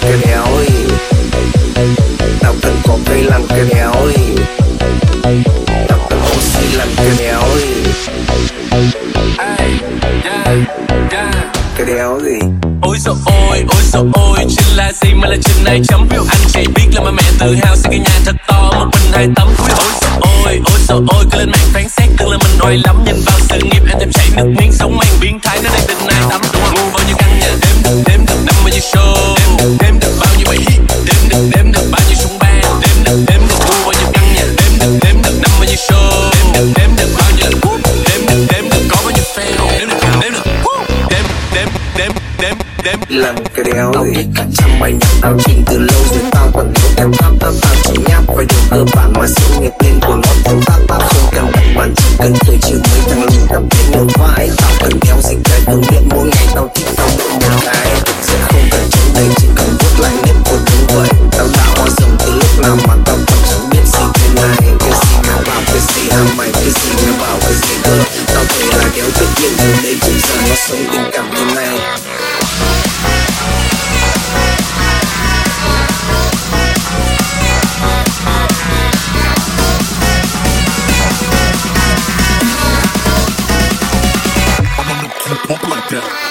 cái đéo ấy. Tao cần có cây làm cái đéo ấy. Tao cần oxy làm cái đéo ấy. Cái đéo gì? Ôi dồi ôi, chuyện là gì mà là chuyện này chấm. Anh chỉ biết là mà mẹ tự hào xây cái nhà thật to, một mình 2 tấm. Ôi dồi ôi, cứ lên mạng phán xét tưởng là mình oai lắm. Nhìn vào sự nghiệp em thèm chảy nước miếng, sống mang biến thái nơi đây tình ai tắm. Ngu bao nhiêu căn nhà đếm được năm bao nhiêu show, đếm được bao nhiêu bài hit, đếm được bao nhiêu súng ban, đếm được ngu bao nhiêu căn nhà đếm được năm bao nhiêu show, đếm được bao nhiêu lần cút, đếm được có bao nhiêu fan, đếm làm cái đéo gì? Biết cả trăm bài nhạc tao trình từ lâu rồi, tao còn thiếu em tao chỉ nháp vào điều cơ bản mà sự nghiệp lên của nó không tao không cần đặt bàn, chỉ cần cười trừ mấy thằng lùn cầm đến một vai. Tao cần đeo dịch cái công điện mỗi ngày, tao thích tao mỗi một cái sẽ không cần chống đây, chỉ cần vuốt lại nếp của đúng vậy. Tao đã hoa rồng từ lúc nào mà tao còn chẳng biết gì thế này. Cái gì mà bảo cái gì hả mày, cái gì mà bảo cái gì cơ. Tao thấy là đéo tự nhiên từ đây chỉ giờ nó sống tình cảm thế này. Pop like that.